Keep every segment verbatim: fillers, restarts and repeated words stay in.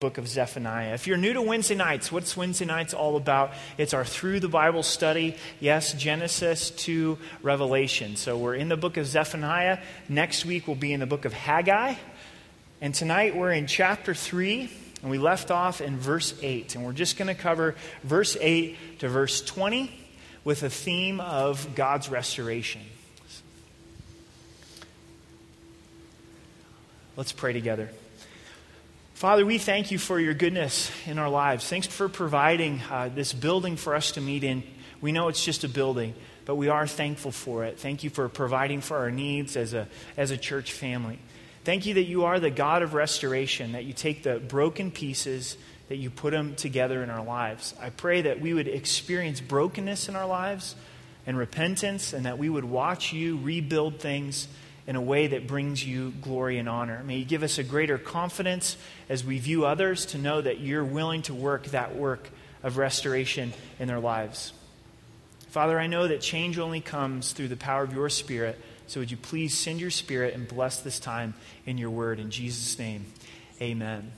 book of Zephaniah. If you're new to Wednesday nights, what's Wednesday nights all about? It's our Through the Bible study. Yes, Genesis to Revelation. So we're in the book of Zephaniah. Next week we'll be in the book of Haggai. And tonight we're in chapter three, and we left off in verse eight. And we're just going to cover verse eight to verse twenty with a theme of God's restoration. Let's pray together. Father, we thank you for your goodness in our lives. Thanks for providing uh, this building for us to meet in. We know it's just a building, but we are thankful for it. Thank you for providing for our needs as a, as a church family. Thank you that you are the God of restoration, that you take the broken pieces, that you put them together in our lives. I pray that we would experience brokenness in our lives and repentance, and that we would watch you rebuild things in a way that brings you glory and honor. May you give us a greater confidence as we view others to know that you're willing to work that work of restoration in their lives. Father, I know that change only comes through the power of your Spirit, so would you please send your Spirit and bless this time in your word. In Jesus' name, amen.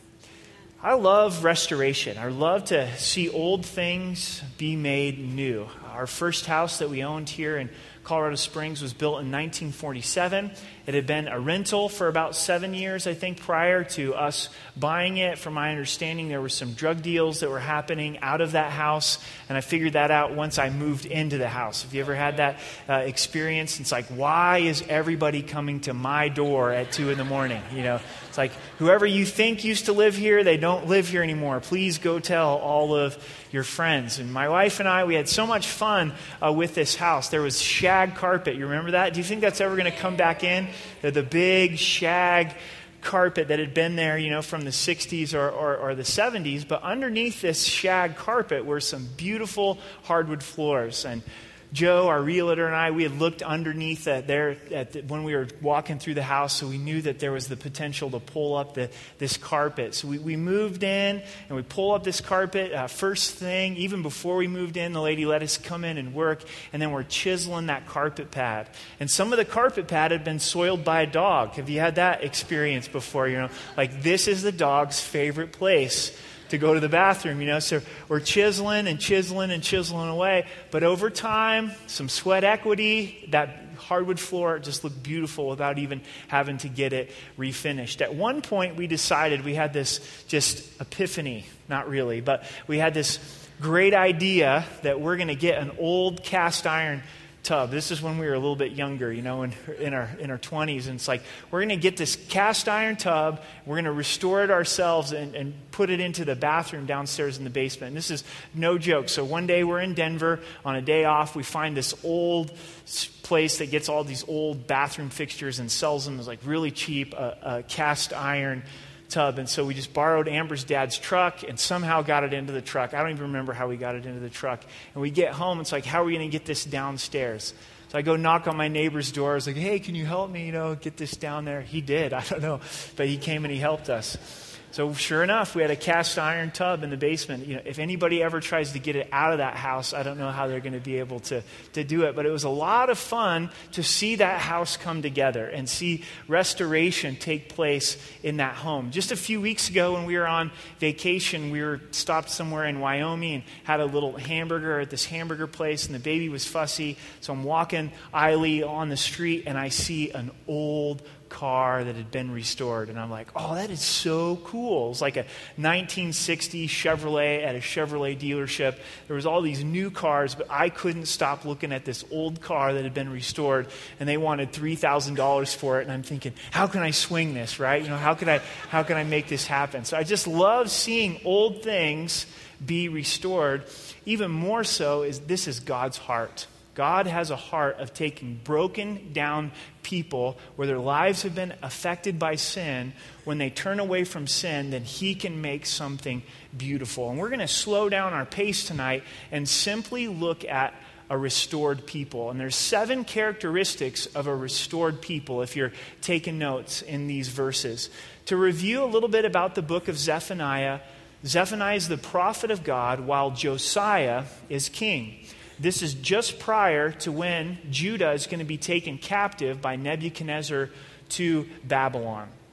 I love restoration. I love to see old things be made new. Our first house that we owned here in Colorado Springs was built in nineteen forty-seven. It had been a rental for about seven years, I think, prior to us buying it. From my understanding, there were some drug deals that were happening out of that house, and I figured that out once I moved into the house. Have you ever had that uh, experience? It's like, why is everybody coming to my door at two in the morning? You know, it's like, whoever you think used to live here, they don't live here anymore. Please go tell all of your friends. And my wife and I, we had so much fun uh, with this house. There was shag carpet. You remember that? Do you think that's ever going to come back in? The, the big shag carpet that had been there, you know, from the sixties or, or, or the seventies. But underneath this shag carpet were some beautiful hardwood floors. And Joe, our realtor, and I, we had looked underneath uh, there at the, when we were walking through the house, so we knew that there was the potential to pull up the, this carpet. So we, we moved in, and we pull up this carpet. Uh, first thing, even before we moved in, the lady let us come in and work, and then we're chiseling that carpet pad. And some of the carpet pad had been soiled by a dog. Have you had that experience before? You know, like, this is the dog's favorite place to go to the bathroom, you know. So we're chiseling and chiseling and chiseling away. But over time, some sweat equity, that hardwood floor just looked beautiful without even having to get it refinished. At one point, we decided, we had this just epiphany, not really, but we had this great idea that we're going to get an old cast iron tub. This is when we were a little bit younger, you know, in, in our in our twenties. And it's like, we're going to get this cast iron tub, we're going to restore it ourselves and, and put it into the bathroom downstairs in the basement. And this is no joke. So one day we're in Denver on a day off. We find this old place that gets all these old bathroom fixtures and sells them as like really cheap, a, a cast iron tub. And so we just borrowed Amber's dad's truck and somehow got it into the truck. I don't even remember how we got it into the truck. And we get home, it's like, how are we going to get this downstairs? So I go knock on my neighbor's door. I was like, hey, can you help me, you know, get this down there? He did. I don't know. But he came and he helped us. So sure enough, we had a cast iron tub in the basement. You know, if anybody ever tries to get it out of that house, I don't know how they're going to be able to, to do it. But it was a lot of fun to see that house come together and see restoration take place in that home. Just a few weeks ago when we were on vacation, we were stopped somewhere in Wyoming and had a little hamburger at this hamburger place, and the baby was fussy. So I'm walking idly on the street, and I see an old car that had been restored, and I'm like, oh, that is so cool. It was like a nineteen sixty Chevrolet at a Chevrolet dealership. There was all these new cars, but I couldn't stop looking at this old car that had been restored, and they wanted three thousand dollars for it, and I'm thinking, how can I swing this, right? You know, how can I how can I make this happen? So I just love seeing old things be restored. Even more so is this is God's heart. God has a heart of taking broken down people where their lives have been affected by sin. When they turn away from sin, then He can make something beautiful. And we're going to slow down our pace tonight and simply look at a restored people. And there's seven characteristics of a restored people if you're taking notes in these verses. To review a little bit about the book of Zephaniah, Zephaniah is the prophet of God while Josiah is king. This is just prior to when Judah is going to be taken captive by Nebuchadnezzar to Babylon.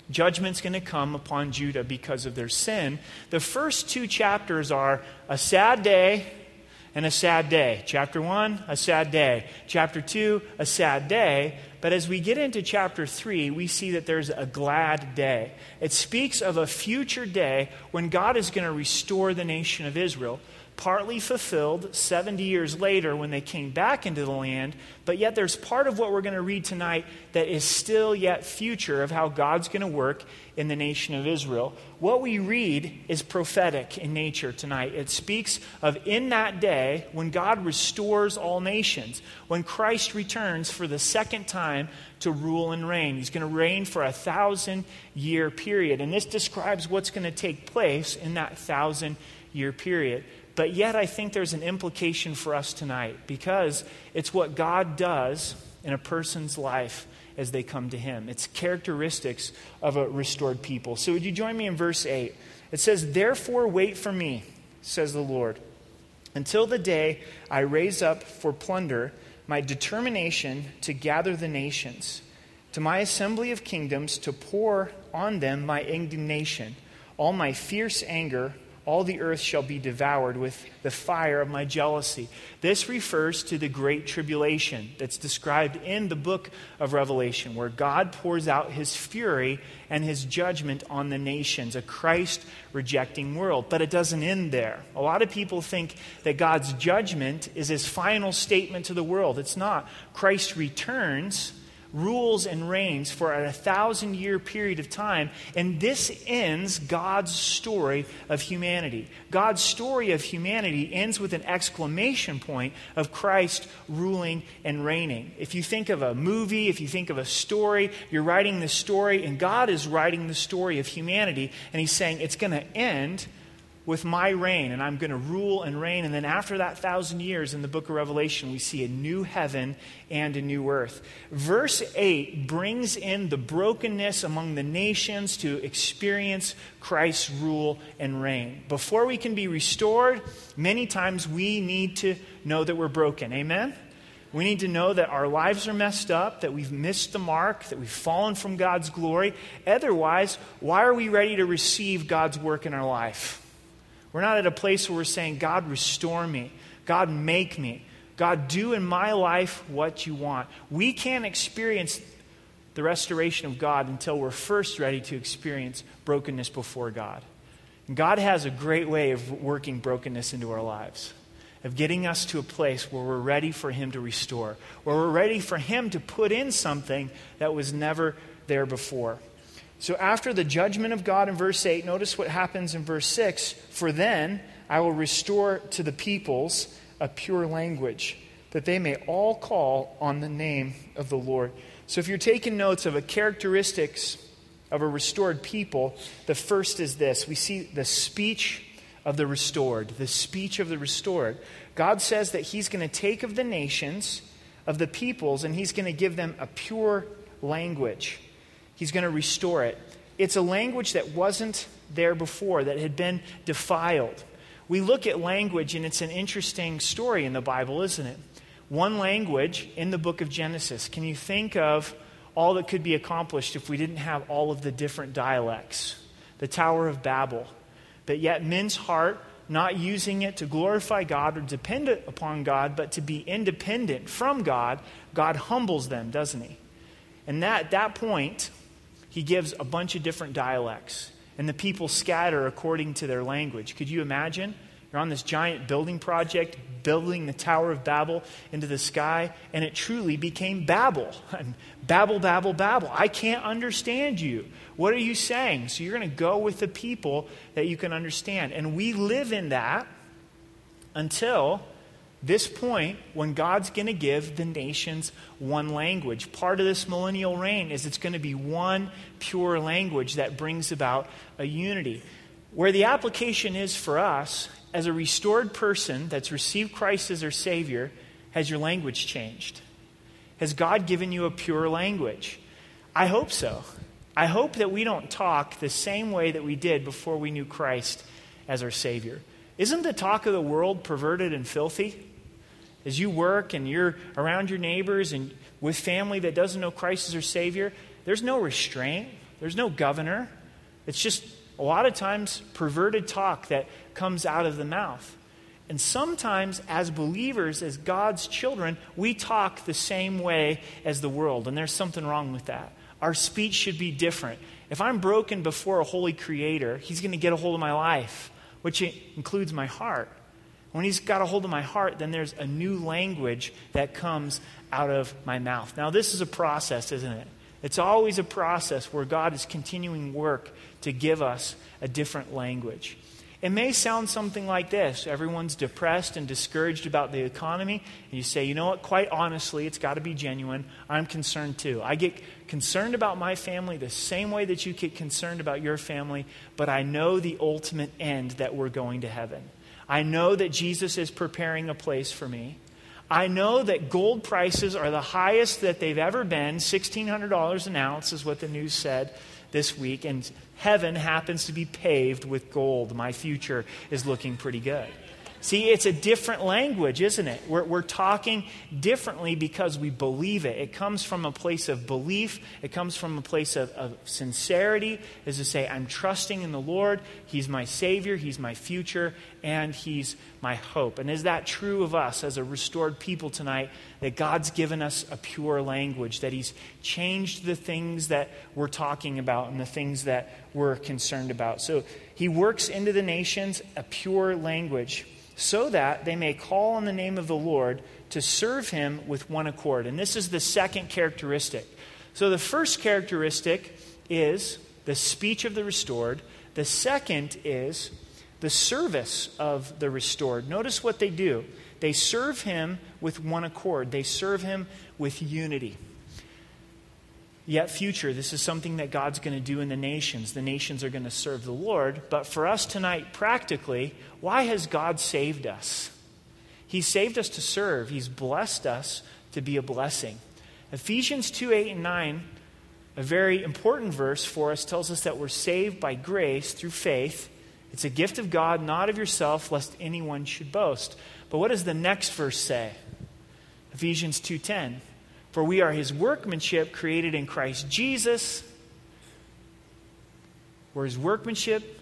Judgment's going to come upon Judah because of their sin. The first two chapters are a sad day and a sad day. Chapter one, a sad day. Chapter two, a sad day. But as we get into chapter three, we see that there's a glad day. It speaks of a future day when God is going to restore the nation of Israel, partly fulfilled seventy years later when they came back into the land. But yet there's part of what we're going to read tonight that is still yet future of how God's going to work in the nation of Israel. What we read is prophetic in nature tonight. It speaks of in that day when God restores all nations, when Christ returns for the second time to rule and reign. He's going to reign for a thousand year period. And this describes what's going to take place in that thousand year period. But yet I think there's an implication for us tonight because it's what God does in a person's life as they come to him. It's characteristics of a restored people. So would you join me in verse eight? It says, "Therefore wait for me, says the Lord, until the day I raise up for plunder my determination to gather the nations, to my assembly of kingdoms to pour on them my indignation, all my fierce anger. All the earth shall be devoured with the fire of my jealousy." This refers to the great tribulation that's described in the book of Revelation, where God pours out his fury and his judgment on the nations, a Christ-rejecting world. But it doesn't end there. A lot of people think that God's judgment is his final statement to the world. It's not. Christ returns, rules and reigns for a thousand year period of time. And this ends God's story of humanity. God's story of humanity ends with an exclamation point of Christ ruling and reigning. If you think of a movie, if you think of a story, you're writing the story and God is writing the story of humanity. And he's saying it's going to end with my reign, and I'm going to rule and reign. And then after that thousand years in the book of Revelation, we see a new heaven and a new earth. Verse eight brings in the brokenness among the nations to experience Christ's rule and reign. Before we can be restored, many times we need to know that we're broken. Amen? We need to know that our lives are messed up, that we've missed the mark, that we've fallen from God's glory. Otherwise, why are we ready to receive God's work in our life? We're not at a place where we're saying, God, restore me. God, make me. God, do in my life what you want. We can't experience the restoration of God until we're first ready to experience brokenness before God. And God has a great way of working brokenness into our lives, of getting us to a place where we're ready for him to restore, where we're ready for him to put in something that was never there before. So after the judgment of God in verse eight, notice what happens in verse six. "For then I will restore to the peoples a pure language, that they may all call on the name of the Lord." So if you're taking notes of a characteristics of a restored people, the first is this. We see the speech of the restored. The speech of the restored. God says that he's going to take of the nations, of the peoples, and he's going to give them a pure language. He's going to restore it. It's a language that wasn't there before, that had been defiled. We look at language, and it's an interesting story in the Bible, isn't it? One language in the book of Genesis. Can you think of all that could be accomplished if we didn't have all of the different dialects? The Tower of Babel. But yet men's heart, not using it to glorify God or depend upon God, but to be independent from God, God humbles them, doesn't he? And that, at that point, he gives a bunch of different dialects. And the people scatter according to their language. Could you imagine? You're on this giant building project, building the Tower of Babel into the sky, and it truly became Babel. Babel, Babel, Babel. I can't understand you. What are you saying? So you're going to go with the people that you can understand. And we live in that until this point when God's going to give the nations one language. Part of this millennial reign is it's going to be one pure language that brings about a unity. Where the application is for us, as a restored person that's received Christ as their Savior, has your language changed? Has God given you a pure language? I hope so. I hope that we don't talk the same way that we did before we knew Christ as our Savior. Isn't the talk of the world perverted and filthy? As you work and you're around your neighbors and with family that doesn't know Christ as their Savior, there's no restraint. There's no governor. It's just a lot of times perverted talk that comes out of the mouth. And sometimes as believers, as God's children, we talk the same way as the world. And there's something wrong with that. Our speech should be different. If I'm broken before a holy creator, he's going to get a hold of my life, which includes my heart. When he's got a hold of my heart, then there's a new language that comes out of my mouth. Now, this is a process, isn't it? It's always a process where God is continuing work to give us a different language. It may sound something like this. Everyone's depressed and discouraged about the economy. And you say, you know what, quite honestly, it's got to be genuine. I'm concerned too. I get concerned about my family the same way that you get concerned about your family. But I know the ultimate end, that we're going to heaven. I know that Jesus is preparing a place for me. I know that gold prices are the highest that they've ever been. sixteen hundred dollars an ounce is what the news said this week. And heaven happens to be paved with gold. My future is looking pretty good. See, it's a different language, isn't it? We're, we're talking differently because we believe it. It comes from a place of belief. It comes from a place of, of sincerity, as to say, I'm trusting in the Lord. He's my Savior. He's my future. And He's my hope. And is that true of us as a restored people tonight, that God's given us a pure language, that He's changed the things that we're talking about and the things that we're concerned about? So He works into the nations a pure language, so that they may call on the name of the Lord to serve Him with one accord. And this is the second characteristic. So the first characteristic is the speech of the restored. The second is the service of the restored. Notice what they do. They serve Him with one accord. They serve Him with unity. Yet future, this is something that God's going to do in the nations. The nations are going to serve the Lord. But for us tonight, practically, why has God saved us? He saved us to serve. He's blessed us to be a blessing. Ephesians two, eight, and nine, a very important verse for us, tells us that we're saved by grace through faith. It's a gift of God, not of yourself, lest anyone should boast. But what does the next verse say? Ephesians two ten. For we are His workmanship, created in Christ Jesus. We're His workmanship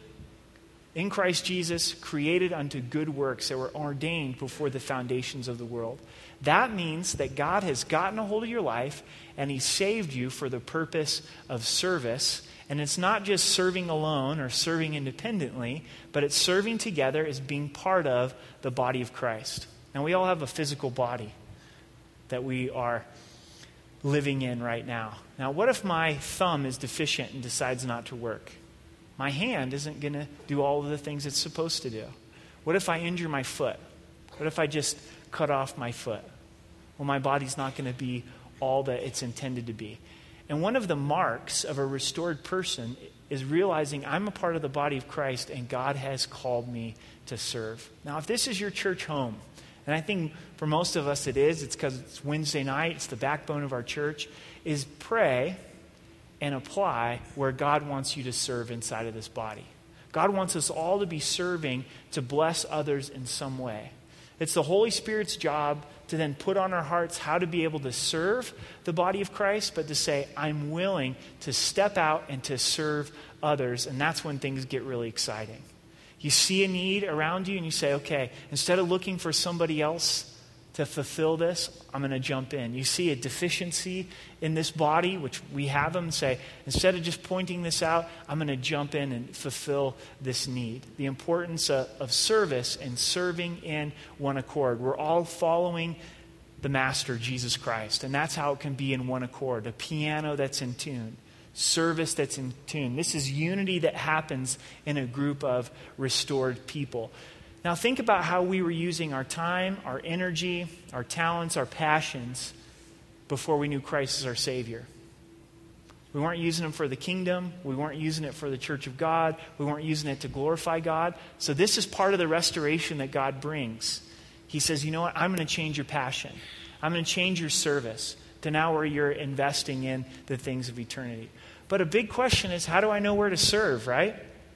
in Christ Jesus, created unto good works that were ordained before the foundations of the world. That means that God has gotten a hold of your life and He saved you for the purpose of service. And it's not just serving alone or serving independently, but it's serving together as being part of the body of Christ. Now, we all have a physical body that we are living in right now. Now, what if my thumb is deficient and decides not to work? My hand isn't going to do all of the things it's supposed to do. What if I injure my foot? What if I just cut off my foot? Well, my body's not going to be all that it's intended to be. And one of the marks of a restored person is realizing I'm a part of the body of Christ and God has called me to serve. Now, if this is your church home, and I think for most of us it is, it's because it's Wednesday night, it's the backbone of our church, is pray and apply where God wants you to serve inside of this body. God wants us all to be serving to bless others in some way. It's the Holy Spirit's job to then put on our hearts how to be able to serve the body of Christ, but to say, I'm willing to step out and to serve others. And that's when things get really exciting. You see a need around you and you say, okay, instead of looking for somebody else to fulfill this, I'm going to jump in. You see a deficiency in this body, which we have them, say, instead of just pointing this out, I'm going to jump in and fulfill this need. The importance of, of service and serving in one accord. We're all following the Master, Jesus Christ, and that's how it can be in one accord. A piano that's in tune. Service that's in tune. This is unity that happens in a group of restored people. Now think about how we were using our time, our energy, our talents, our passions before we knew Christ as our Savior. We weren't using them for the kingdom. We weren't using it for the church of God. We weren't using it to glorify God. So this is part of the restoration that God brings. He says, you know what? I'm going to change your passion. I'm going to change your service to now where you're investing in the things of eternity. But a big question is, how do I know where to serve, right?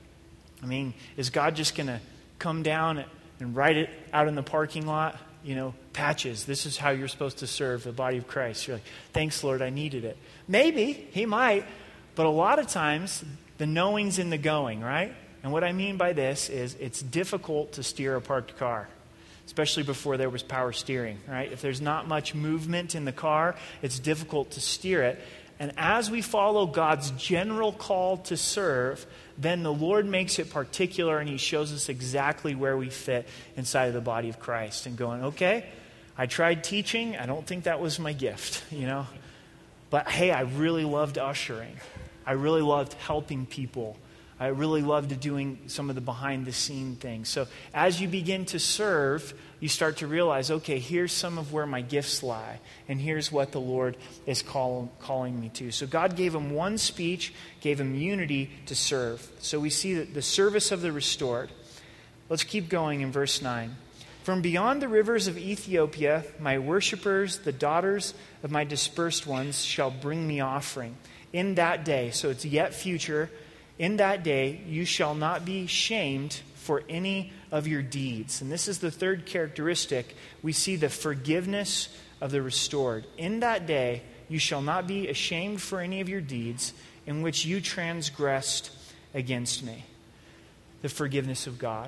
I mean, is God just going to come down and write it out in the parking lot? You know, patches. This is how you're supposed to serve the body of Christ. You're like, thanks, Lord, I needed it. Maybe, He might. But a lot of times, the knowing's in the going, right? And what I mean by this is it's difficult to steer a parked car, especially before there was power steering, right? If there's not much movement in the car, it's difficult to steer it. And as we follow God's general call to serve, then the Lord makes it particular and he shows us exactly where we fit inside of the body of Christ. And going, okay, I tried teaching. I don't think that was my gift, you know. But hey, I really loved ushering. I really loved helping people. I really loved doing some of the behind-the-scene things. So as you begin to serve, you start to realize, okay, here's some of where my gifts lie, and here's what the Lord is call, calling me to. So God gave him one speech, gave him unity to serve. So we see that the service of the restored. Let's keep going in verse nine. From beyond the rivers of Ethiopia, my worshipers, the daughters of my dispersed ones, shall bring me offering. In that day, so it's yet future, in that day, you shall not be shamed for any of your deeds. And this is the third characteristic. We see the forgiveness of the restored. In that day, you shall not be ashamed for any of your deeds in which you transgressed against me. The forgiveness of God.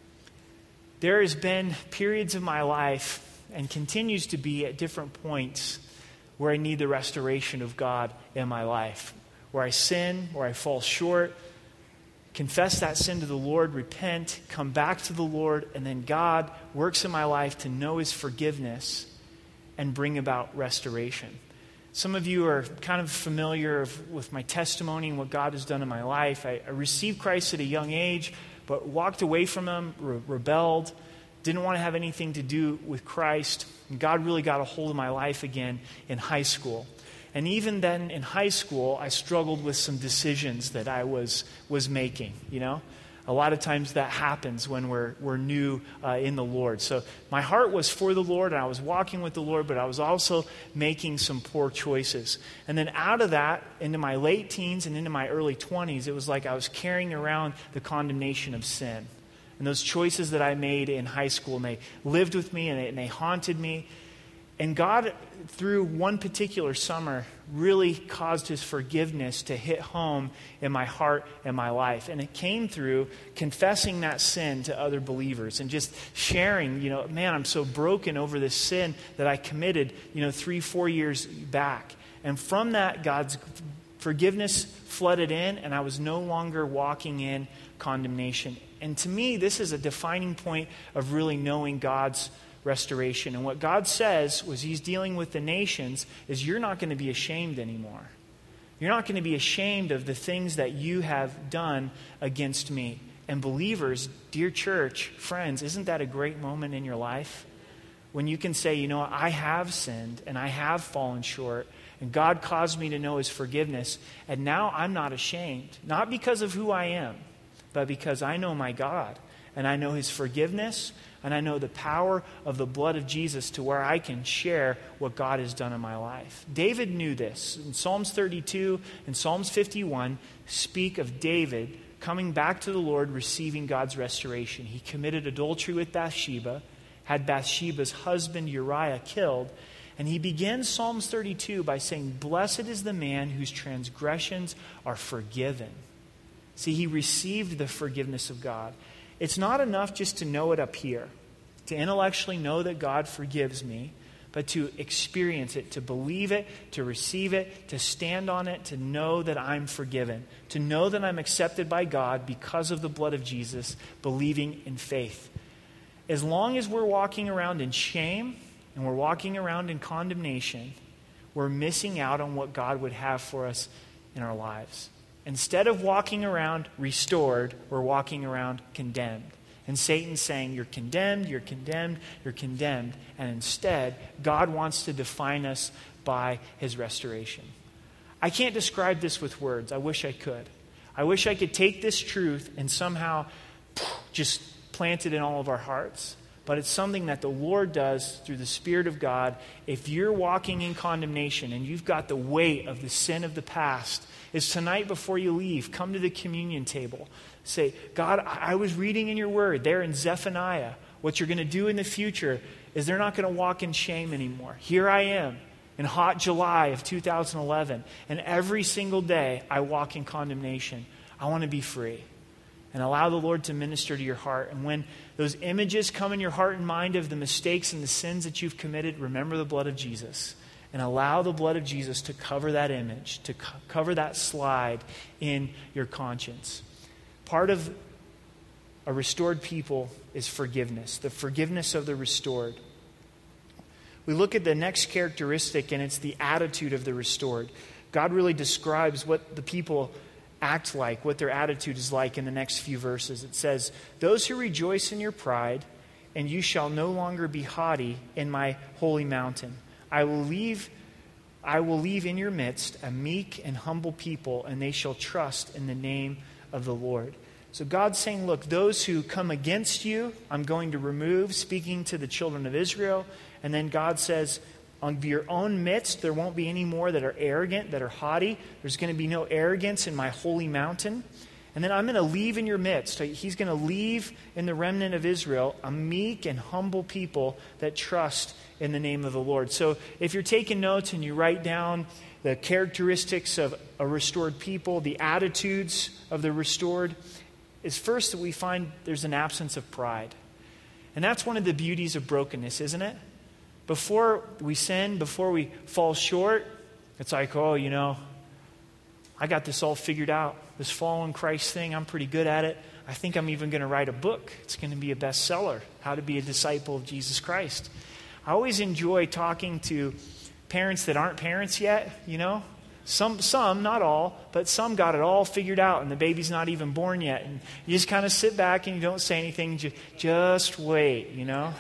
There has been periods of my life, and continues to be at different points, where I need the restoration of God in my life. Where I sin, where I fall short, confess that sin to the Lord, repent, come back to the Lord, and then God works in my life to know his forgiveness and bring about restoration. Some of you are kind of familiar with my testimony and what God has done in my life. I, I received Christ at a young age, but walked away from him, re- rebelled, didn't want to have anything to do with Christ. And God really got a hold of my life again in high school. And even then in high school, I struggled with some decisions that I was was making, you know. A lot of times that happens when we're we're new uh, in the Lord. So my heart was for the Lord, and I was walking with the Lord, but I was also making some poor choices. And then out of that, into my late teens and into my early twenties, it was like I was carrying around the condemnation of sin. And those choices that I made in high school, and they lived with me, and they, and they haunted me. And God, through one particular summer, really caused his forgiveness to hit home in my heart and my life. And it came through confessing that sin to other believers and just sharing, you know, man, I'm so broken over this sin that I committed, you know, three, four years back. And from that, God's forgiveness flooded in, and I was no longer walking in condemnation. And to me, this is a defining point of really knowing God's restoration. And what God says was he's dealing with the nations is you're not going to be ashamed anymore. You're not going to be ashamed of the things that you have done against me. And believers, dear church, friends, isn't that a great moment in your life? When you can say, you know, I have sinned and I have fallen short, and God caused me to know his forgiveness, and now I'm not ashamed. Not because of who I am, but because I know my God, and I know his forgiveness, and I know the power of the blood of Jesus to where I can share what God has done in my life. David knew this. In Psalms thirty-two and Psalms fifty-one speak of David coming back to the Lord, receiving God's restoration. He committed adultery with Bathsheba, had Bathsheba's husband Uriah killed, and he begins Psalms thirty-two by saying, "Blessed is the man whose transgressions are forgiven." See, he received the forgiveness of God. It's not enough just to know it up here, to intellectually know that God forgives me, but to experience it, to believe it, to receive it, to stand on it, to know that I'm forgiven, to know that I'm accepted by God because of the blood of Jesus, believing in faith. As long as we're walking around in shame and we're walking around in condemnation, we're missing out on what God would have for us in our lives. Instead of walking around restored, we're walking around condemned. And Satan's saying, you're condemned, you're condemned, you're condemned. And instead, God wants to define us by his restoration. I can't describe this with words. I wish I could. I wish I could take this truth and somehow just plant it in all of our hearts. But it's something that the Lord does through the Spirit of God. If you're walking in condemnation and you've got the weight of the sin of the past, is tonight before you leave, come to the communion table. Say, God, I was reading in your word there in Zephaniah. What you're going to do in the future is they're not going to walk in shame anymore. Here I am. in hot July of two thousand eleven, and every single day I walk in condemnation. I want to be free. And allow the Lord to minister to your heart. And when those images come in your heart and mind of the mistakes and the sins that you've committed, remember the blood of Jesus. And allow the blood of Jesus to cover that image, to co- cover that slide in your conscience. Part of a restored people is forgiveness, the forgiveness of the restored. We look at the next characteristic, and it's the attitude of the restored. God really describes what the people act like, what their attitude is like in the next few verses. It says, "Those who rejoice in your pride, and you shall no longer be haughty in my holy mountain. I will leave, I will leave in your midst a meek and humble people, and they shall trust in the name of the Lord." So God's saying, look, those who come against you, I'm going to remove, speaking to the children of Israel. And then God says, on your own midst, there won't be any more that are arrogant, that are haughty. There's going to be no arrogance in my holy mountain. And then I'm going to leave in your midst. He's going to leave in the remnant of Israel a meek and humble people that trust in the name of the Lord. So if you're taking notes and you write down the characteristics of a restored people, the attitudes of the restored, is first that we find there's an absence of pride. And that's one of the beauties of brokenness, isn't it? Before we sin, before we fall short, it's like, oh, you know, I got this all figured out. This following Christ thing, I'm pretty good at it. I think I'm even going to write a book. It's going to be a bestseller, How to Be a Disciple of Jesus Christ. I always enjoy talking to parents that aren't parents yet, you know. Some, some, not all, but some got it all figured out and the baby's not even born yet. And you just kind of sit back and you don't say anything. Just, just wait, you know.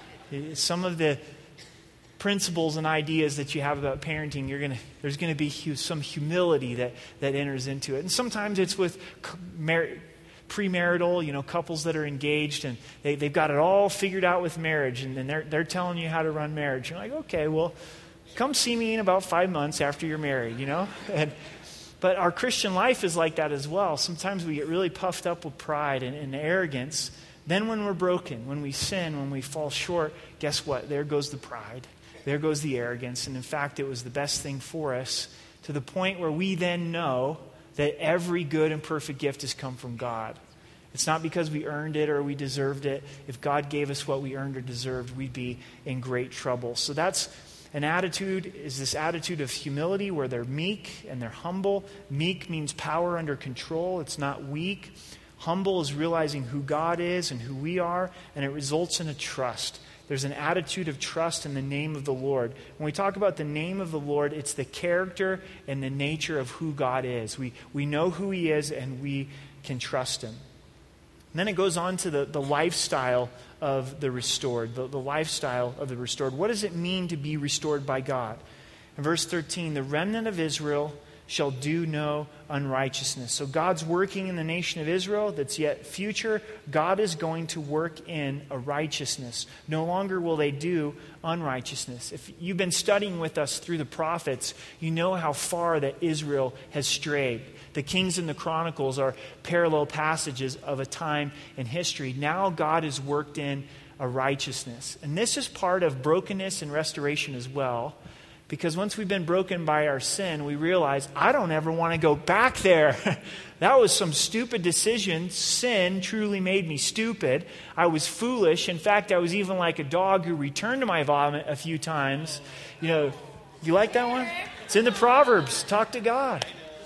Some of the principles and ideas that you have about parenting, you're gonna there's going to be some humility that, that enters into it. And sometimes it's with mar- premarital, you know, couples that are engaged and they, they've got it all figured out with marriage, and then they're, they're telling you how to run marriage. You're like, okay, well, come see me in about five months after you're married, you know? And, but our Christian life is like that as well. Sometimes we get really puffed up with pride and, and arrogance. Then when we're broken, when we sin, when we fall short, guess what? There goes the pride. There goes the arrogance. And in fact, it was the best thing for us, to the point where we then know that every good and perfect gift has come from God. It's not because we earned it or we deserved it. If God gave us what we earned or deserved, we'd be in great trouble. So that's an attitude, is this attitude of humility where they're meek and they're humble. Meek means power under control. It's not weak. Humble is realizing who God is and who we are, and it results in a trust. There's an attitude of trust in the name of the Lord. When we talk about the name of the Lord, it's the character and the nature of who God is. We, we know who He is and we can trust Him. And then it goes on to the, the lifestyle of the restored, the, the lifestyle of the restored. What does it mean to be restored by God? In verse thirteen, the remnant of Israel shall do no unrighteousness. So God's working in the nation of Israel that's yet future. God is going to work in a righteousness. No longer will they do unrighteousness. If you've been studying with us through the prophets, you know how far that Israel has strayed. The Kings and the Chronicles are parallel passages of a time in history. Now God has worked in a righteousness. And this is part of brokenness and restoration as well. Because once we've been broken by our sin, we realize, I don't ever want to go back there. That was some stupid decision. Sin truly made me stupid. I was foolish. In fact, I was even like a dog who returned to my vomit a few times. You know, you like that one? It's in the Proverbs. Talk to God.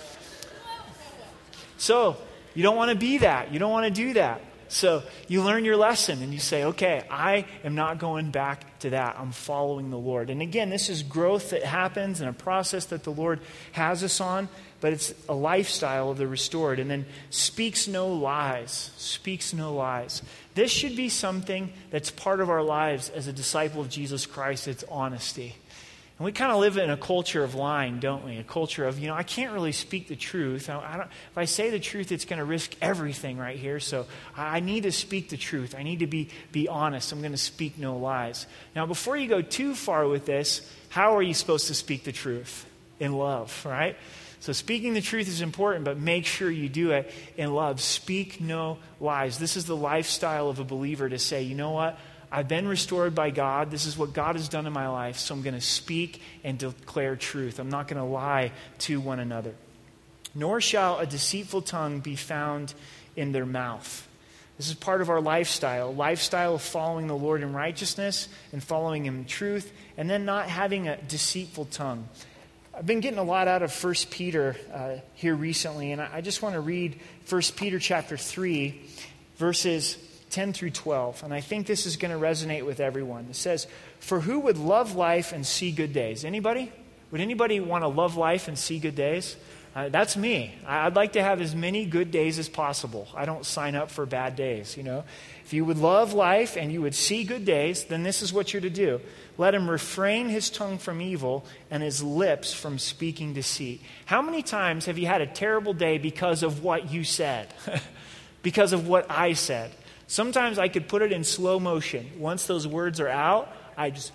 So, you don't want to be that. You don't want to do that. So you learn your lesson and you say, okay, I am not going back to that. I'm following the Lord. And again, this is growth that happens and a process that the Lord has us on, but it's a lifestyle of the restored. And then speaks no lies. Speaks no lies. This should be something that's part of our lives as a disciple of Jesus Christ. It's honesty. And we kind of live in a culture of lying, don't we? A culture of, you know, I can't really speak the truth. I, I don't, if I say the truth, it's going to risk everything right here. So I need to speak the truth. I need to be, be honest. I'm going to speak no lies. Now, before you go too far with this, how are you supposed to speak the truth? In love, right? So speaking the truth is important, but make sure you do it in love. Speak no lies. This is the lifestyle of a believer, to say, you know what? I've been restored by God. This is what God has done in my life. So I'm going to speak and declare truth. I'm not going to lie to one another. Nor shall a deceitful tongue be found in their mouth. This is part of our lifestyle. Lifestyle of following the Lord in righteousness and following Him in truth, and then not having a deceitful tongue. I've been getting a lot out of First Peter uh, here recently, and I just want to read First Peter chapter three, verses ten through twelve. And I think this is going to resonate with everyone. It says, "For who would love life and see good days?" Anybody? Would anybody want to love life and see good days? Uh, that's me. I'd like to have as many good days as possible. I don't sign up for bad days, you know. If you would love life and you would see good days, then this is what you're to do. Let him refrain his tongue from evil and his lips from speaking deceit. How many times have you had a terrible day because of what you said? Because of what I said? Sometimes I could put it in slow motion. Once those words are out, I just,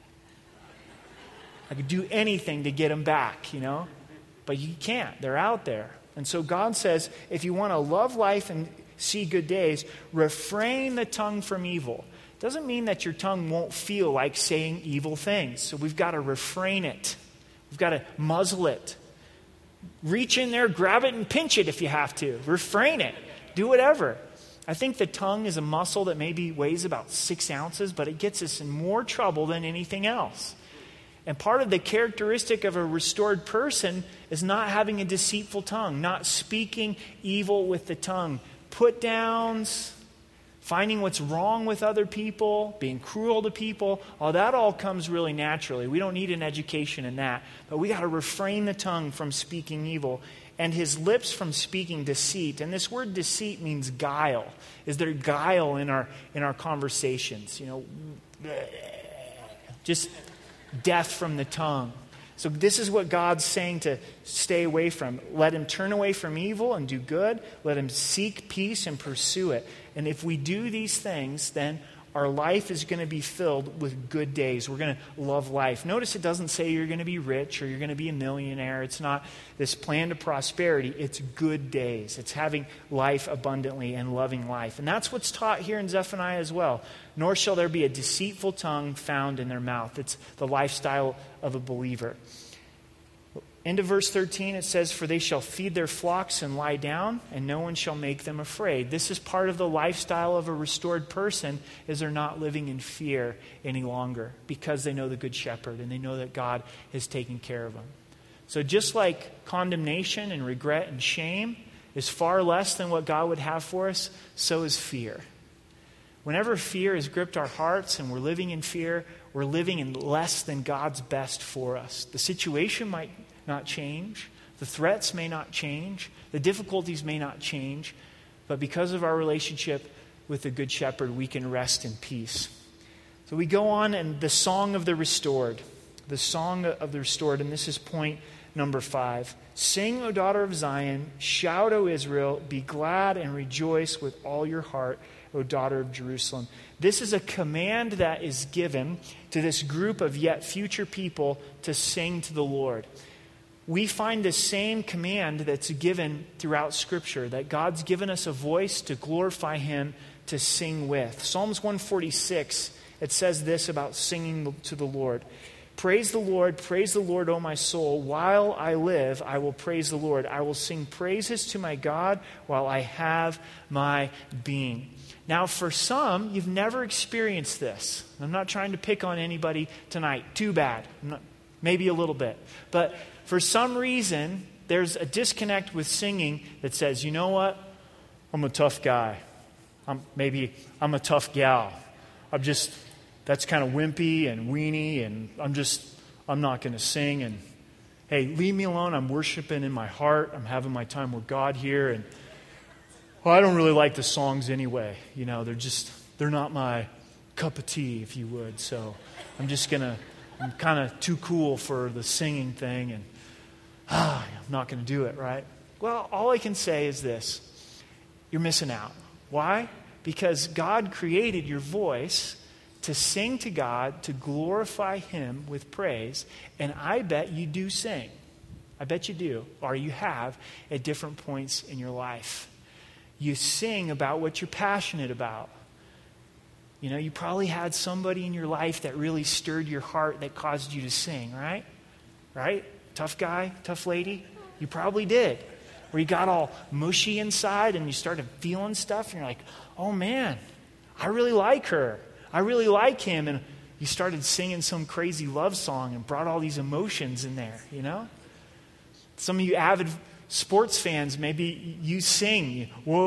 I could do anything to get them back, you know. But you can't. They're out there. And so God says, if you want to love life and see good days, refrain the tongue from evil. Doesn't mean that your tongue won't feel like saying evil things. So we've got to refrain it. We've got to muzzle it. Reach in there, grab it, and pinch it if you have to. Refrain it. Do whatever. I think the tongue is a muscle that maybe weighs about six ounces, but it gets us in more trouble than anything else. And part of the characteristic of a restored person is not having a deceitful tongue, not speaking evil with the tongue. Put downs, finding what's wrong with other people, being cruel to people, all that all comes really naturally. We don't need an education in that. But we got to refrain the tongue from speaking evil and his lips from speaking deceit. And this word deceit means guile. Is there guile in our in our conversations? You know, just death from the tongue. So this is what God's saying to stay away from. Let him turn away from evil and do good. Let him seek peace and pursue it. And if we do these things, then our life is going to be filled with good days. We're going to love life. Notice it doesn't say you're going to be rich or you're going to be a millionaire. It's not this plan to prosperity. It's good days. It's having life abundantly and loving life. And that's what's taught here in Zephaniah as well. Nor shall there be a deceitful tongue found in their mouth. It's the lifestyle of a believer. Into verse thirteen, it says, "For they shall feed their flocks and lie down, and no one shall make them afraid." This is part of the lifestyle of a restored person, is they're not living in fear any longer because they know the Good Shepherd and they know that God is taking care of them. So just like condemnation and regret and shame is far less than what God would have for us, so is fear. Whenever fear has gripped our hearts and we're living in fear, we're living in less than God's best for us. The situation might not change. The threats may not change. The difficulties may not change. But because of our relationship with the Good Shepherd, we can rest in peace. So we go on, and the song of the restored. The song of the restored, and this is point number five. "Sing, O daughter of Zion. Shout, O Israel. Be glad and rejoice with all your heart, O daughter of Jerusalem." This is a command that is given to this group of yet future people to sing to the Lord. We find the same command that's given throughout Scripture, that God's given us a voice to glorify Him, to sing with. Psalms one forty-six, it says this about singing to the Lord. "Praise the Lord, praise the Lord, O my soul. While I live, I will praise the Lord. I will sing praises to my God while I have my being." Now, for some, you've never experienced this. I'm not trying to pick on anybody tonight. Too bad. I'm not, maybe a little bit. But for some reason, there's a disconnect with singing that says, you know what? I'm a tough guy. I'm, maybe I'm a tough gal. I'm just, that's kind of wimpy and weenie, and I'm just, I'm not going to sing. And hey, leave me alone. I'm worshiping in my heart. I'm having my time with God here. And well, I don't really like the songs anyway. You know, they're just, they're not my cup of tea, if you would. So I'm just going to, I'm kind of too cool for the singing thing. And ah, I'm not going to do it, right? Well, all I can say is this. You're missing out. Why? Because God created your voice to sing to God, to glorify Him with praise. And I bet you do sing. I bet you do. Or you have at different points in your life. You sing about what you're passionate about. You know, you probably had somebody in your life that really stirred your heart that caused you to sing, right? Right? Tough guy, tough lady? You probably did. Where you got all mushy inside and you started feeling stuff and you're like, oh man, I really like her. I really like him. And you started singing some crazy love song and brought all these emotions in there, you know? Some of you avid sports fans, maybe you sing,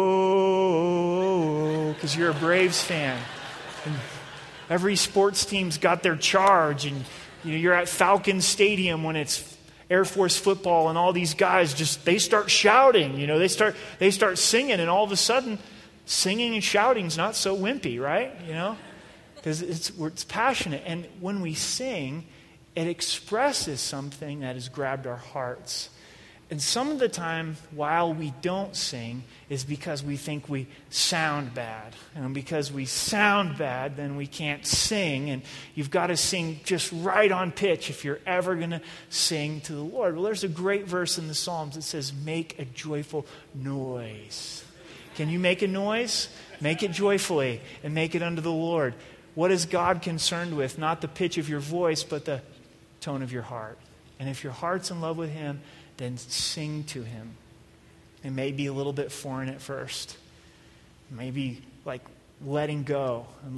whoa, because you're a Braves fan. And every sports team's got their charge, and you know, you're at Falcon Stadium when it's Air Force football, and all these guys just, they start shouting, you know, they start they start singing, and all of a sudden, singing and shouting is not so wimpy, right? You know, because it's it's passionate, and when we sing, it expresses something that has grabbed our hearts. And some of the time, while we don't sing, is because we think we sound bad. And because we sound bad, then we can't sing. And you've got to sing just right on pitch if you're ever going to sing to the Lord. Well, there's a great verse in the Psalms that says, make a joyful noise. Can you make a noise? Make it joyfully and make it unto the Lord. What is God concerned with? Not the pitch of your voice, but the tone of your heart. And if your heart's in love with Him, then sing to Him. It may be a little bit foreign at first. Maybe like letting go and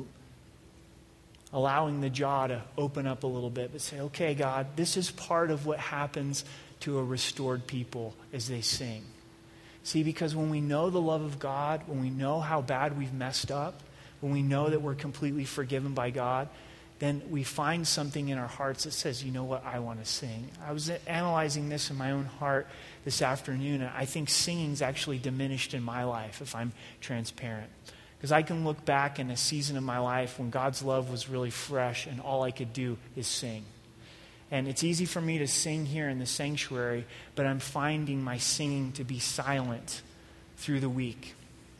allowing the jaw to open up a little bit, but say, okay, God, this is part of what happens to a restored people as they sing. See, because when we know the love of God, when we know how bad we've messed up, when we know that we're completely forgiven by God, then we find something in our hearts that says, you know what, I want to sing. I was analyzing this in my own heart this afternoon, and I think singing's actually diminished in my life, if I'm transparent. Because I can look back in a season of my life when God's love was really fresh, and all I could do is sing. And it's easy for me to sing here in the sanctuary, but I'm finding my singing to be silent through the week.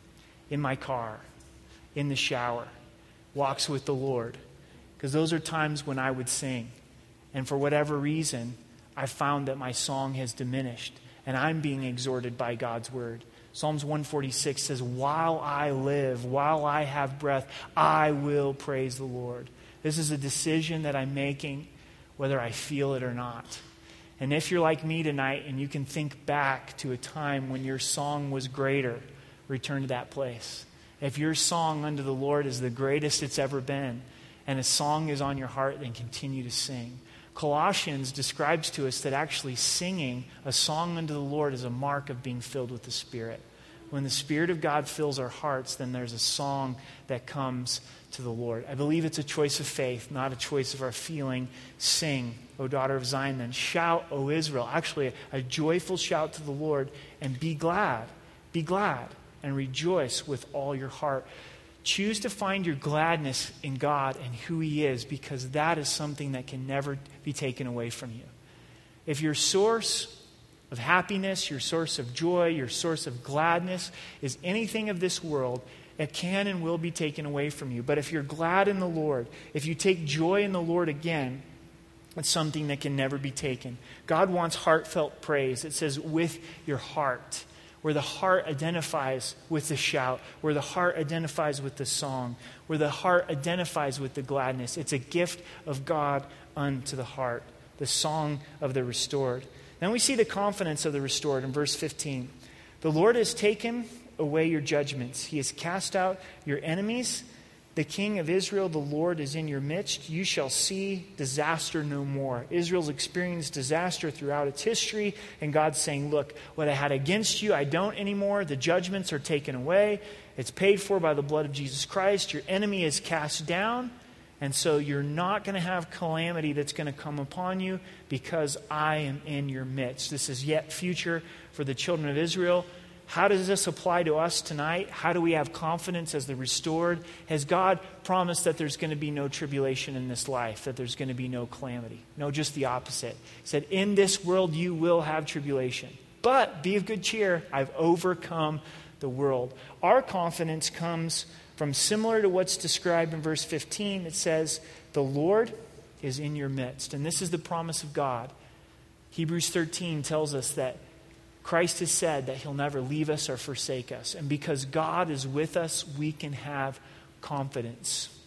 In my car, in the shower, walks with the Lord. Because those are times when I would sing. And for whatever reason, I found that my song has diminished. And I'm being exhorted by God's word. Psalms one forty-six says, while I live, while I have breath, I will praise the Lord. This is a decision that I'm making, whether I feel it or not. And if you're like me tonight and you can think back to a time when your song was greater, return to that place. If your song unto the Lord is the greatest it's ever been, and a song is on your heart, then continue to sing. Colossians describes to us that actually singing a song unto the Lord is a mark of being filled with the Spirit. When the Spirit of God fills our hearts, then there's a song that comes to the Lord. I believe it's a choice of faith, not a choice of our feeling. Sing, O daughter of Zion, then shout, O Israel. Actually, a, a joyful shout to the Lord, and be glad. Be glad and rejoice with all your heart. Choose to find your gladness in God and who He is, because that is something that can never be taken away from you. If your source of happiness, your source of joy, your source of gladness is anything of this world, it can and will be taken away from you. But if you're glad in the Lord, if you take joy in the Lord again, it's something that can never be taken. God wants heartfelt praise. It says, with your heart. Where the heart identifies with the shout, where the heart identifies with the song, where the heart identifies with the gladness. It's a gift of God unto the heart, the song of the restored. Then we see the confidence of the restored in verse fifteen. The Lord has taken away your judgments. He has cast out your enemies. The King of Israel, the Lord, is in your midst. You shall see disaster no more. Israel's experienced disaster throughout its history, and God's saying, look, what I had against you, I don't anymore. The judgments are taken away. It's paid for by the blood of Jesus Christ. Your enemy is cast down, and so you're not going to have calamity that's going to come upon you because I am in your midst. This is yet future for the children of Israel. How does this apply to us tonight? How do we have confidence as the restored? Has God promised that there's going to be no tribulation in this life, that there's going to be no calamity? No, just the opposite. He said, in this world you will have tribulation. But be of good cheer, I've overcome the world. Our confidence comes from similar to what's described in verse fifteen. It says, the Lord is in your midst. And this is the promise of God. Hebrews thirteen tells us that Christ has said that He'll never leave us or forsake us. And because God is with us, we can have confidence.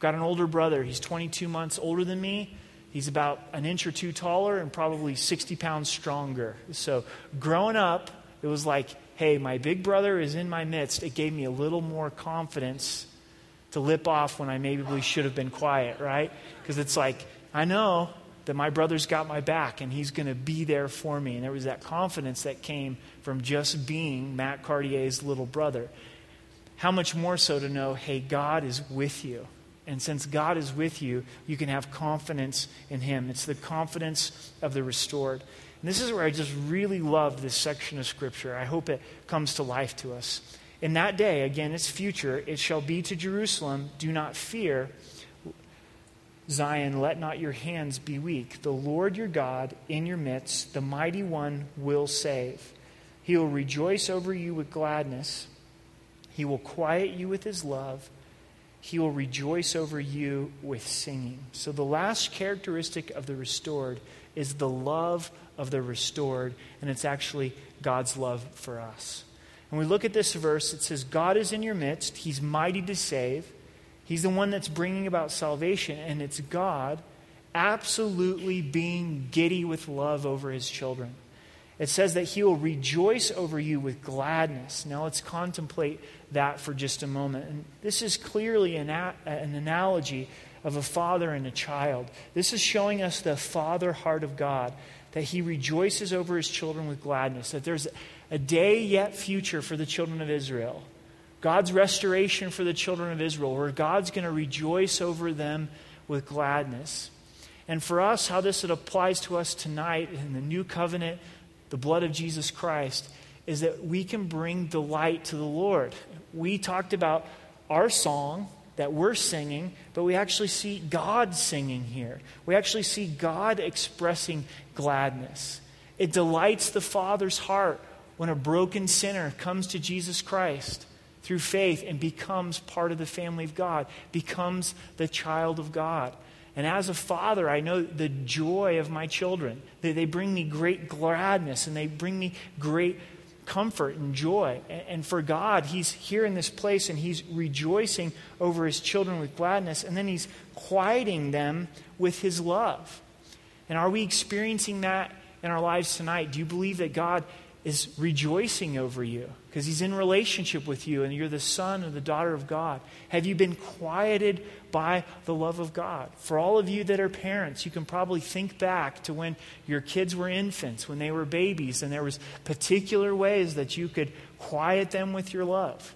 got an older brother. He's twenty-two months older than me. He's about an inch or two taller and probably sixty pounds stronger. So growing up, it was like, hey, my big brother is in my midst. It gave me a little more confidence to lip off when I maybe should have been quiet, right? Because it's like, I know that my brother's got my back and he's going to be there for me. And there was that confidence that came from just being Matt Cartier's little brother. How much more so to know, hey, God is with you. And since God is with you, you can have confidence in him. It's the confidence of the restored. And this is where I just really love this section of Scripture. I hope it comes to life to us. In that day, again, it's future, it shall be to Jerusalem, do not fear, Zion, let not your hands be weak. The Lord your God in your midst, the mighty one, will save. He will rejoice over you with gladness. He will quiet you with his love. He will rejoice over you with singing. So the last characteristic of the restored is the love of the restored, and it's actually God's love for us. When we look at this verse, it says, God is in your midst. He's mighty to save. He's the one that's bringing about salvation, and it's God absolutely being giddy with love over his children. It says that he will rejoice over you with gladness. Now let's contemplate that for just a moment. And this is clearly an, a- an analogy of a father and a child. This is showing us the father heart of God, that he rejoices over his children with gladness, that there's a day yet future for the children of Israel. God's restoration for the children of Israel, where God's going to rejoice over them with gladness. And for us, how this applies to us tonight in the new covenant, the blood of Jesus Christ, is that we can bring delight to the Lord. We talked about our song that we're singing, but we actually see God singing here. We actually see God expressing gladness. It delights the Father's heart when a broken sinner comes to Jesus Christ through faith and becomes part of the family of God, becomes the child of God. And as a father, I know the joy of my children. They, they bring me great gladness and they bring me great comfort and joy. And, and for God, he's here in this place and he's rejoicing over his children with gladness, and then he's quieting them with his love. And are we experiencing that in our lives tonight? Do you believe that God is rejoicing over you because he's in relationship with you and you're the son or the daughter of God? Have you been quieted by the love of God? For all of you that are parents, you can probably think back to when your kids were infants, when they were babies, and there was particular ways that you could quiet them with your love.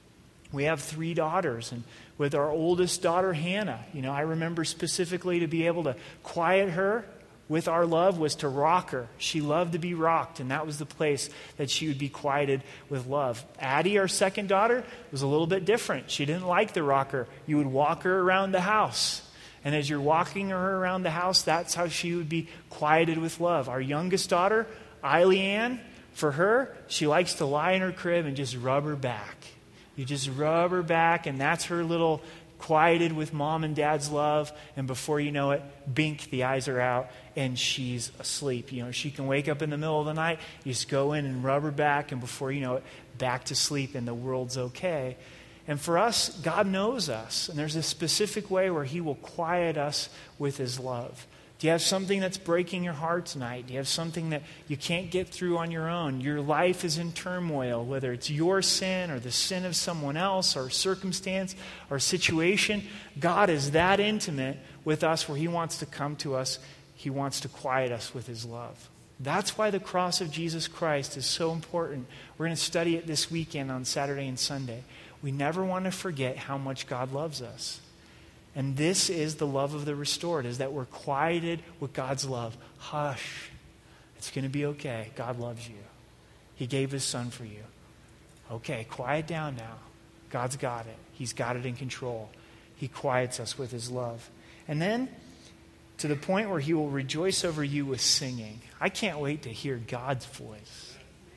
We have three daughters, and with our oldest daughter, Hannah, you know, I remember specifically to be able to quiet her with our love was to rock her. She loved to be rocked, and that was the place that she would be quieted with love. Addie, our second daughter, was a little bit different. She didn't like the rocker. You would walk her around the house, and as you're walking her around the house, that's how she would be quieted with love. Our youngest daughter, Eileen, for her, she likes to lie in her crib and just rub her back. You just rub her back, and that's her little quieted with mom and dad's love, and before you know it, bink, the eyes are out, and she's asleep. You know, she can wake up in the middle of the night, you just go in and rub her back, and before you know it, back to sleep, and the world's okay. And for us, God knows us, and there's a specific way where he will quiet us with his love. Do you have something that's breaking your heart tonight? Do you have something that you can't get through on your own? Your life is in turmoil, whether it's your sin or the sin of someone else or circumstance or situation. God is that intimate with us where he wants to come to us. He wants to quiet us with his love. That's why the cross of Jesus Christ is so important. We're going to study it this weekend on Saturday and Sunday. We never want to forget how much God loves us. And this is the love of the restored, is that we're quieted with God's love. Hush. It's going to be okay. God loves you. He gave his son for you. Okay, quiet down now. God's got it. He's got it in control. He quiets us with his love. And then to the point where he will rejoice over you with singing. I can't wait to hear God's voice.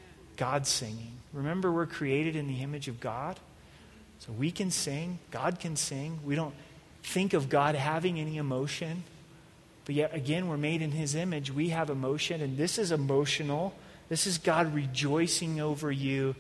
God singing. Remember, we're created in the image of God. So we can sing. God can sing. We don't think of God having any emotion. But yet again, we're made in his image. We have emotion, and this is emotional. This is God rejoicing over you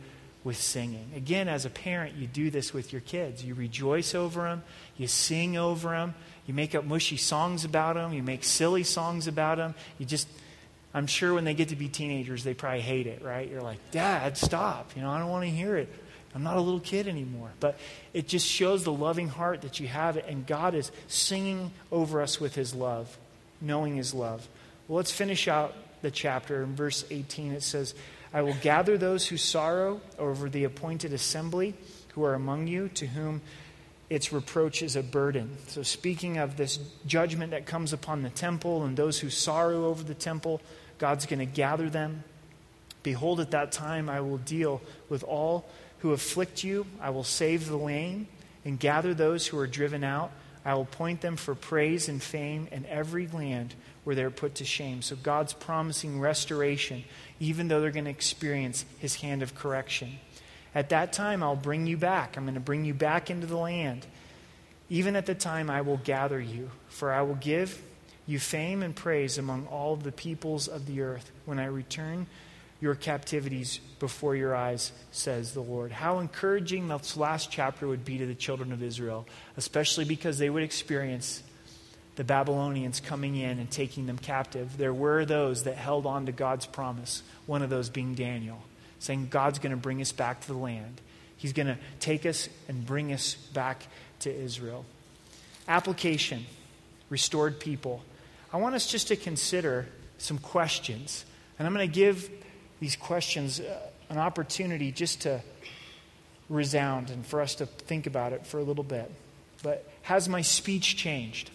with singing. Again, as a parent, you do this with your kids. You rejoice over them. You sing over them. You make up mushy songs about them. You make silly songs about them. You just, I'm sure when they get to be teenagers, they probably hate it, right? You're like, Dad, stop. You know, I don't want to hear it. I'm not a little kid anymore. But it just shows the loving heart that you have it. And God is singing over us with his love, knowing his love. Well, let's finish out the chapter. In verse eighteen, it says, I will gather those who sorrow over the appointed assembly who are among you, to whom its reproach is a burden. So speaking of this judgment that comes upon the temple and those who sorrow over the temple, God's going to gather them. Behold, at that time I will deal with all who afflict you. I will save the lame and gather those who are driven out. I will appoint them for praise and fame in every land where they're put to shame. So God's promising restoration, even though they're going to experience his hand of correction. At that time, I'll bring you back. I'm going to bring you back into the land. Even at the time, I will gather you, for I will give you fame and praise among all the peoples of the earth when I return your captivities before your eyes, says the Lord. How encouraging this last chapter would be to the children of Israel, especially because they would experience the Babylonians coming in and taking them captive. There were those that held on to God's promise, one of those being Daniel, saying God's going to bring us back to the land. He's going to take us and bring us back to Israel. Application, restored people. I want us just to consider some questions. And I'm going to give these questions uh, an opportunity just to resound and for us to think about it for a little bit. But has my speech changed?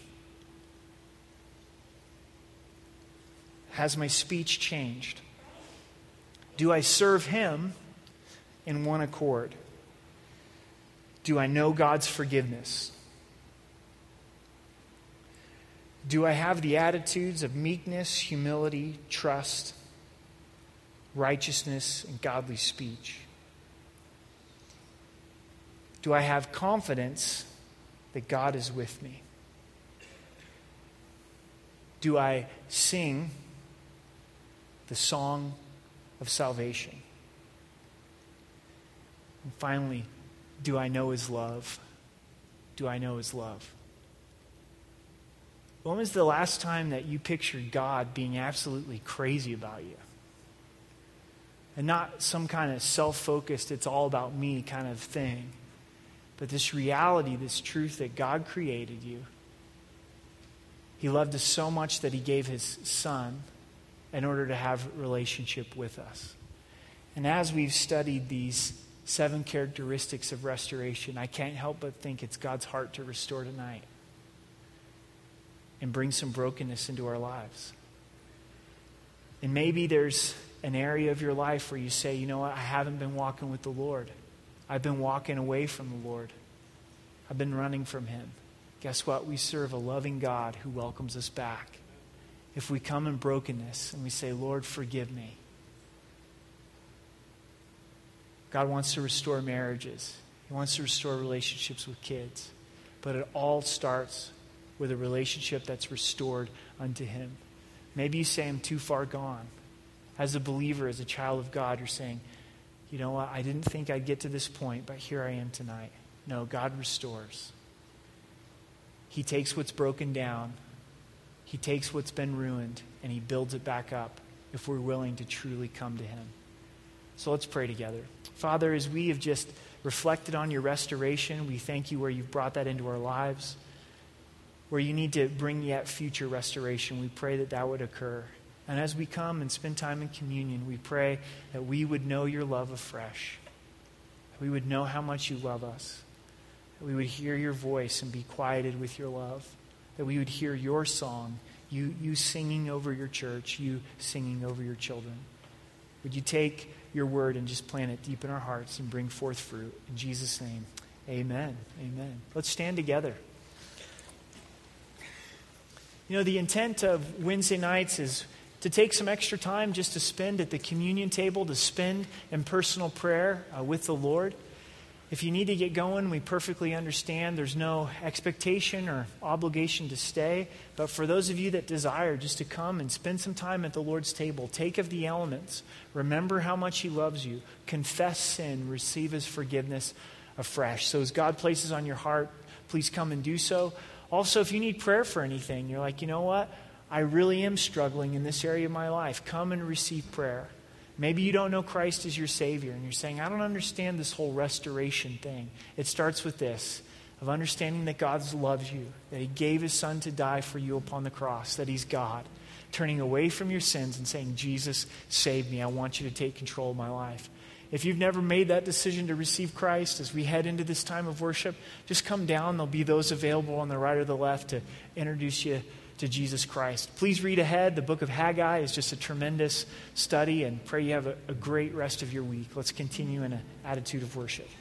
Has my speech changed? Do I serve him in one accord? Do I know God's forgiveness? Do I have the attitudes of meekness, humility, trust, righteousness, and godly speech? Do I have confidence that God is with me? Do I sing the song of salvation? And finally, do I know his love? Do I know his love? When was the last time that you pictured God being absolutely crazy about you? And not some kind of self-focused, it's all about me kind of thing. But this reality, this truth that God created you. He loved us so much that he gave his son in order to have a relationship with us. And as we've studied these seven characteristics of restoration, I can't help but think it's God's heart to restore tonight and bring some brokenness into our lives. And maybe there's an area of your life where you say, you know what, I haven't been walking with the Lord. I've been walking away from the Lord. I've been running from him. Guess what? We serve a loving God who welcomes us back. If we come in brokenness and we say, Lord, forgive me. God wants to restore marriages. He wants to restore relationships with kids. But it all starts with a relationship that's restored unto him. Maybe you say, I'm too far gone. As a believer, as a child of God, you're saying, you know what, I didn't think I'd get to this point, but here I am tonight. No, God restores. He takes what's broken down. He takes what's been ruined, and he builds it back up if we're willing to truly come to him. So let's pray together. Father, as we have just reflected on your restoration, we thank you where you've brought that into our lives. Where you need to bring yet future restoration, we pray that that would occur. And as we come and spend time in communion, we pray that we would know your love afresh. That we would know how much you love us. That we would hear your voice and be quieted with your love. That we would hear your song, you, you singing over your church, you singing over your children. Would you take your word and just plant it deep in our hearts and bring forth fruit? In Jesus' name, amen. Amen. Let's stand together. You know, the intent of Wednesday nights is to take some extra time just to spend at the communion table, to spend in personal prayer uh, with the Lord. If you need to get going, we perfectly understand. There's no expectation or obligation to stay. But for those of you that desire just to come and spend some time at the Lord's table, take of the elements, remember how much he loves you, confess sin, receive his forgiveness afresh. So as God places on your heart, please come and do so. Also, if you need prayer for anything, you're like, you know what? I really am struggling in this area of my life. Come and receive prayer. Maybe you don't know Christ as your Savior, and you're saying, I don't understand this whole restoration thing. It starts with this, of understanding that God loves you, that he gave his son to die for you upon the cross, that he's God, turning away from your sins and saying, Jesus, save me. I want you to take control of my life. If you've never made that decision to receive Christ, as we head into this time of worship, just come down. There'll be those available on the right or the left to introduce you to Jesus Christ. Please read ahead. The book of Haggai is just a tremendous study, and pray you have a, a great rest of your week. Let's continue in an attitude of worship.